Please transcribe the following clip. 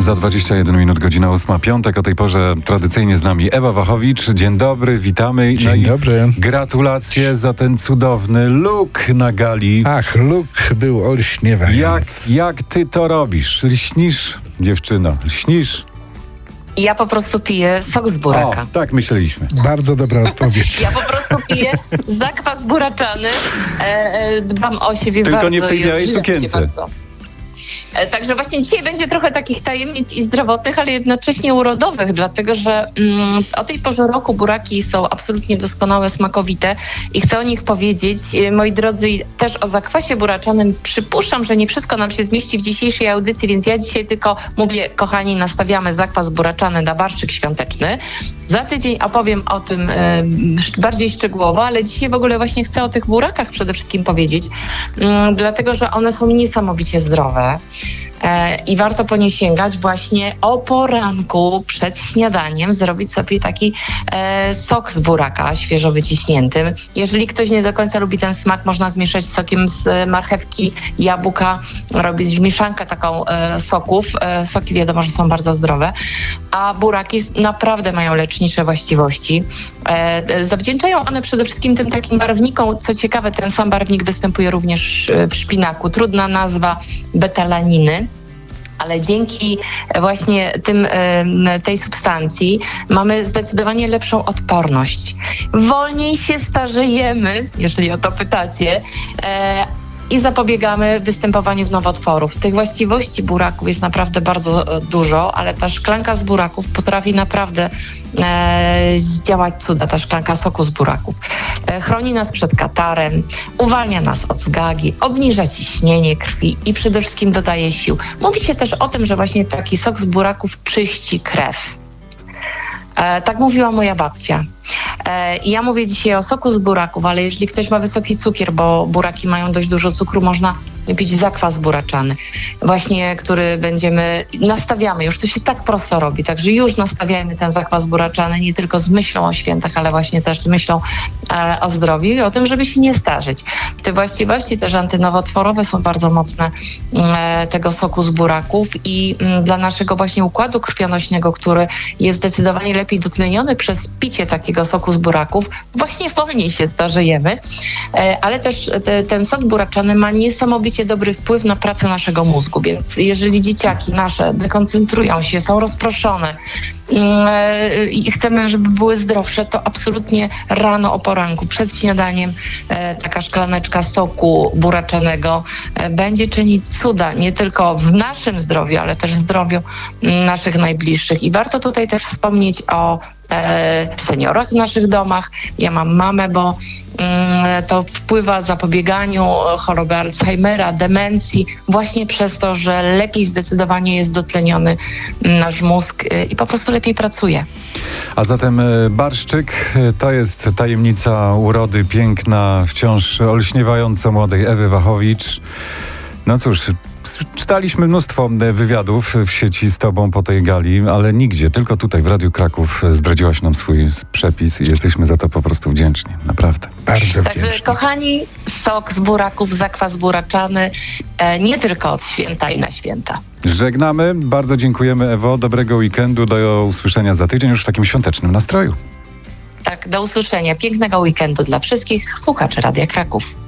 Za 21 minut, godzina 8, piątek. O tej porze tradycyjnie z nami Ewa Wachowicz. Dzień dobry, witamy. Dzień dobry. Gratulacje za ten cudowny look na gali. Ach, look był olśniewający. Jak ty to robisz? Lśnisz, dziewczyno, lśnisz? Ja po prostu piję sok z buraka. O, tak myśleliśmy. Bardzo dobra odpowiedź. Ja po prostu piję zakwas buraczany. Dbam o siebie Tylko bardzo. nie w tej i białej odżywiam się sukience. bardzo. Także właśnie dzisiaj będzie trochę takich tajemnic i zdrowotnych, ale jednocześnie urodowych, dlatego że o tej porze roku buraki są absolutnie doskonałe, smakowite i chcę o nich powiedzieć. Moi drodzy, też o zakwasie buraczanym przypuszczam, że nie wszystko nam się zmieści w dzisiejszej audycji, więc ja dzisiaj tylko mówię, kochani, nastawiamy zakwas buraczany na barszczyk świąteczny. Za tydzień opowiem o tym bardziej szczegółowo, ale dzisiaj w ogóle właśnie chcę o tych burakach przede wszystkim powiedzieć, dlatego że one są niesamowicie zdrowe. I warto po nie sięgać właśnie o poranku przed śniadaniem, zrobić sobie taki sok z buraka świeżo wyciśniętym. Jeżeli ktoś nie do końca lubi ten smak, można zmieszać sokiem z marchewki, jabłka, robić mieszankę taką soków. Soki wiadomo, że są bardzo zdrowe, a buraki naprawdę mają lecznicze właściwości. Zawdzięczają one przede wszystkim tym takim barwnikom. Co ciekawe, ten sam barwnik występuje również w szpinaku. Trudna nazwa, betalaniny. Ale dzięki właśnie tej substancji mamy zdecydowanie lepszą odporność. Wolniej się starzejemy, jeżeli o to pytacie, i zapobiegamy występowaniu nowotworów. Tych właściwości buraków jest naprawdę bardzo dużo, ale ta szklanka z buraków potrafi naprawdę zdziałać cuda, ta szklanka soku z buraków. Chroni nas przed katarem, uwalnia nas od zgagi, obniża ciśnienie krwi i przede wszystkim dodaje sił. Mówi się też o tym, że właśnie taki sok z buraków czyści krew. Tak mówiła moja babcia. I ja mówię dzisiaj o soku z buraków, ale jeżeli ktoś ma wysoki cukier, bo buraki mają dość dużo cukru, można pić zakwas buraczany, właśnie który nastawiamy, już to się tak prosto robi, także już nastawiamy ten zakwas buraczany nie tylko z myślą o świętach, ale właśnie też z myślą o zdrowiu i o tym, żeby się nie starzeć. Te właściwości też antynowotworowe są bardzo mocne tego soku z buraków i dla naszego właśnie układu krwionośnego, który jest zdecydowanie lepiej dotleniony przez picie takiego soku z buraków, właśnie wolniej się starzejemy, ale też ten sok buraczany ma niesamowicie dobry wpływ na pracę naszego mózgu, więc jeżeli dzieciaki nasze dekoncentrują się, są rozproszone i chcemy, żeby były zdrowsze, to absolutnie rano o poranku, przed śniadaniem taka szklaneczka soku buraczanego będzie czynić cuda, nie tylko w naszym zdrowiu, ale też w zdrowiu naszych najbliższych. I warto tutaj też wspomnieć o seniorach w naszych domach. Ja mam mamę, bo to wpływa w zapobieganiu choroby Alzheimera, demencji, właśnie przez to, że lepiej zdecydowanie jest dotleniony nasz mózg i po prostu lepiej pracuje. A zatem barszczyk to jest tajemnica urody piękna, wciąż olśniewająco młodej Ewy Wachowicz. No cóż, czytaliśmy mnóstwo wywiadów w sieci z tobą po tej gali, ale nigdzie, tylko tutaj w Radiu Kraków zdradziłaś nam swój przepis i jesteśmy za to po prostu wdzięczni. Naprawdę. Bardzo Także wdzięczny. kochani, sok z buraków, zakwas buraczany, nie tylko od święta i na święta. Żegnamy, bardzo dziękujemy, Ewo, dobrego weekendu, do usłyszenia za tydzień już w takim świątecznym nastroju. Tak, do usłyszenia. Pięknego weekendu dla wszystkich słuchaczy Radia Kraków.